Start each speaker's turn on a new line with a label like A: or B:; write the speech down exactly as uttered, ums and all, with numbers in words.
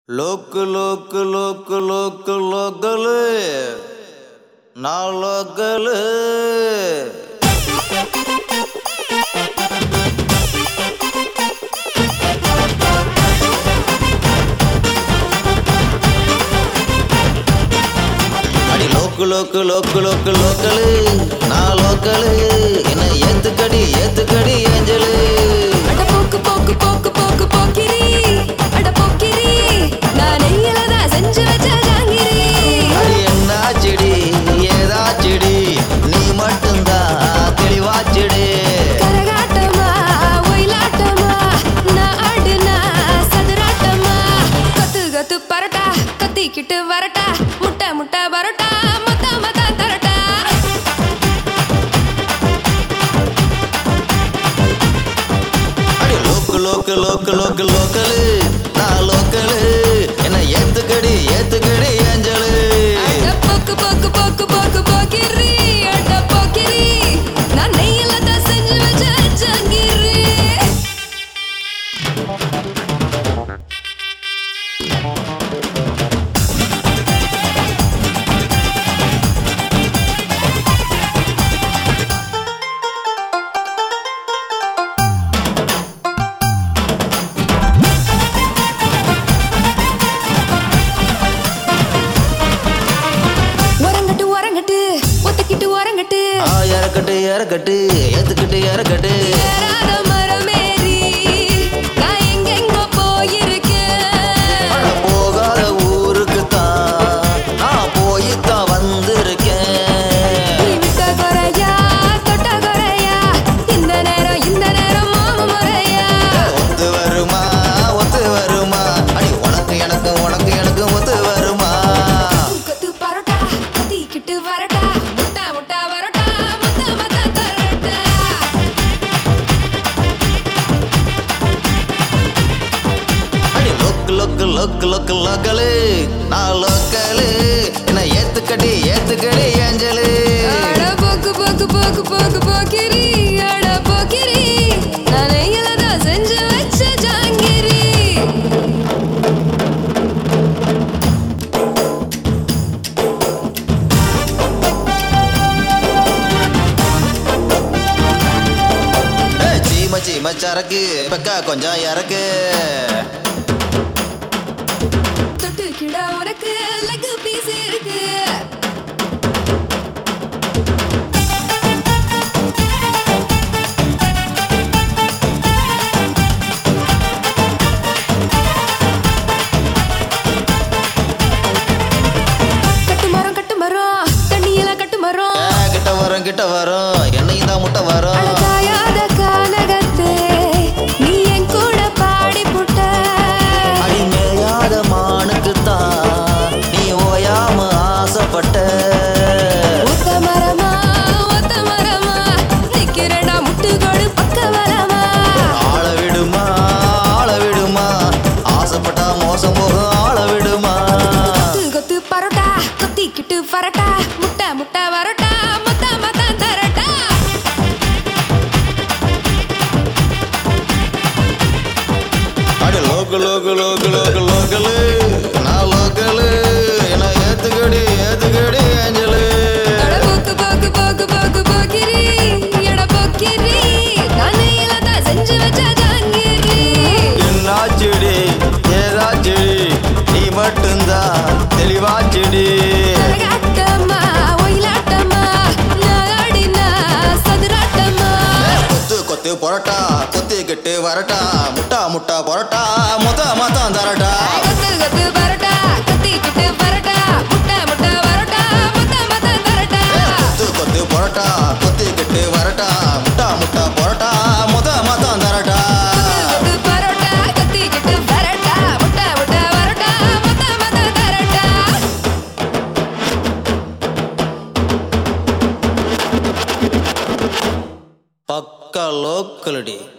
A: लोक लोक लोक लोक लोकले ना लोकले अड़ी लोक लोक लोक लोक लोकले ना लोकले इन्हें येत कड़ी येत कड़ी अंजले
B: अड़ पोक पोक पोक पोक पोकिरी अड़ पोकिरी नाने यलदा संजु वच्चा जांगिरी
A: अड़ी अन्ना चिड़ी येदा चिड़ी नी मट्टुंदा तेलिवाचिड़ी
B: करगाटमा ओयलाटमा ना आडना सदराटमा कत्तु गत्तु परटा कत्ती किट्टु वरटा मुट्टा मुट्टा बरटा मता मता तरटा
A: लोक लोक लोक लोकले ना लोकले इन्हें येत कड़ी येत कड़ी अंजले
B: अड़ पोक पोक पोक पोक पोकिरी अड़ पोकिरी नाने यलदा संजु वच्चा जांगिरी ஒரங்கட்டு ஒரங்கட்டு ஒத்திக்கிட்டு ஒரங்கட்டு
A: आ यारकटे यारकटे येतकटे यारकटे
B: ஏறாத மரமேறி நான் எங்கெங்கோ போயிருக்கேன்
A: போகாத ஊருக்கு தான் நான் போய்தான் வந்திருக்கேன்
B: நீ விட்ட குறையா தொட்ட குறையா இந்த நேரம் இந்த நேரம் மாம முறையா
A: ஒத்து வருமா ஒத்து வருமா அடி உனக்கு எனக்கு உனக்கு எனக்கு ஒத்து வருமா
B: கொத்து பரோட்டா கத்திக்கிட்டு வரட்டா முட்டா முட்டா வரட்டா மத்த மத்த தரட்டா
A: அடி லொக்கு லொக்கு லொக்கு லொக்கு லொக்கலே நான் லொக்கலே என்ன ஏத்துக்கடி ஏத்துக்கடி ஏஞ்சலே
B: அட போக்கு போக்கு போக்கு போக்கு போக்கிரி அட போக்கிரி நானே இலதா செஞ்சு வச்ச ஜாங்கிரி
A: ஏய், சீம சீம சரக்கு பெக்கா கொஞ்சம் இறக்கு
B: தொட்டு கிட உனக்கு லெக் பீஸ் இருக்கு கட்டு மரம் கட்டு மரம் தண்ணியில கட்டு மரம்
A: ஏ, கிட்ட வரும் கிட்ட வரும் என்னையும் தான் முட்டை வரும்
B: அழகாயாத கானகத்தே நீ என் கூட பாடி புட்ட
A: அடிமையாத மானுக்கு தான் நீ ஓயாம ஆசைப்பட்ட
B: ஒத்த மரமா ஒத்த மரமா நிக்கிறடா முட்டுகோடு பக்க வரமா
A: ஆள விடுமா ஆள விடுமா ஆசைப்பட்டா மோசம் போகும் ஆள விடுமா
B: கொத்து கொத்து பரோட்டா கொத்திக்கிட்டு வரட்டா முட்டை முட்டை வரட்டா மொத்த மொத்த தரட்டா
A: அடி லோக்கு லோக்கு லோக்கு லோக்கு லோக்கலு நான் லோக்கலு என்ன ஏத்துக்கடி ஏத்துக்கடி ஏஞ்சலு
B: அட போக்கு போக்கு போக்கு போக்கு போக்கிரி எட போக்கிரி நானே இலதா செஞ்சு வச்ச ஜாங்கிரி
A: என்னாச்சுடி ஏதாச்சுடி நீ மட்டும்தான் தெளிவாச்சுடி
B: கரகாட்டமா ஒயிலாட்டமா நாடினா சதுராட்டமா
A: கொத்து கொத்து பொரோட்டா கொத்திக்கிட்டு வரட்டா முட்டா முட்டா பொரோட்டா மொத்த மொத்தம் தரட்டா
B: கொத்து கொத்து பரோட்டா கொத்திக்கிட்டு பரோட்டா முட்டை முட்டை பரோட்டா மொத்த மொத்த தரட்டா
A: கொத்து கொத்து பொரோட்டா கொத்திக்கிட்டு வரட்டா முட்டா முட்டா பொரோட்டா மொத்த மொத்தம் தரட்டா
B: கொத்து பரோட்டா கொத்திக்கிட்டு பரோட்டா முட்டை முட்டை பரோட்டா மொத்த மொத்த தரட்டா
A: பக்கா லோக்கலடி